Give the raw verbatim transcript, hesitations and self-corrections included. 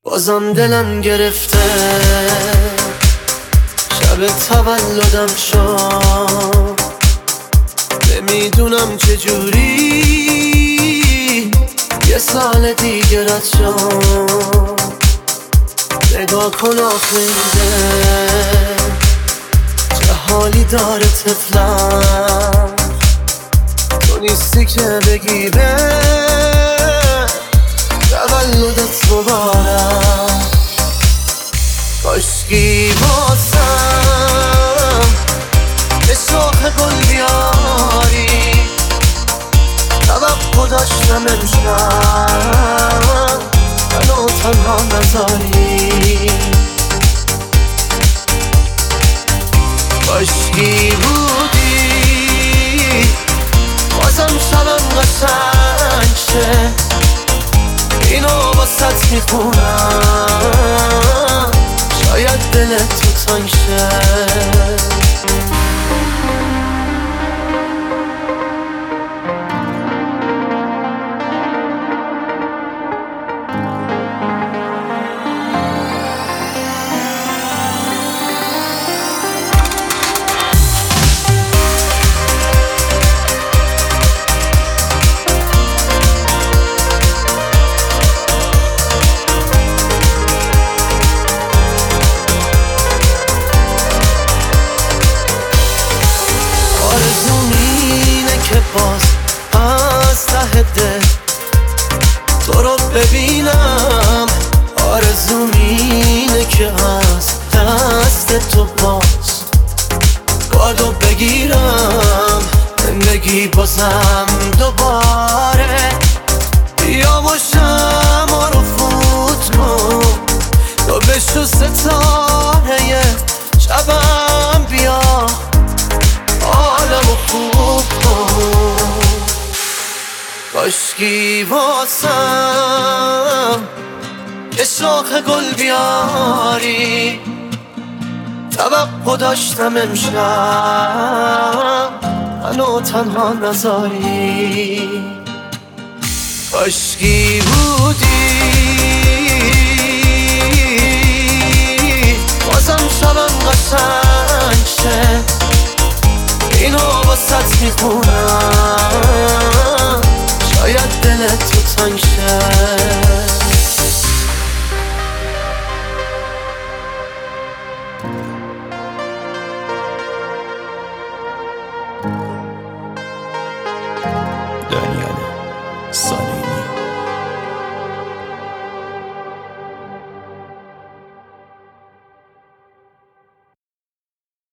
بازم دلم گرفته شب تولدم شد، نمیدونم چجوری یه سال دیگه رد شد. نگاه کن آخه چه حالی داره طفلم، تو نیستی که بگی به تولدت مبارک. کاشکی بازم به شاخ گل بیاری، توقع داشتم امشب منو تنها نذاری. کاشکی بودی بازم شبم قشنگ شه، اینو واسط میخونم شاید دلت تو تنگ شه. که باز از ته دل تو رو ببینم، آرزوم اینه که از دست تو باز بادو بگیرم. زندگی بازم دوباره بیا و شمع رو فوت کن، تو بشو ستاره شبم، بیا حالمو خوب کن. کاشکی واسم یه شاخ گل بیاری، توقع داشتم امشب منو تنها نذاری. کاشکی بودی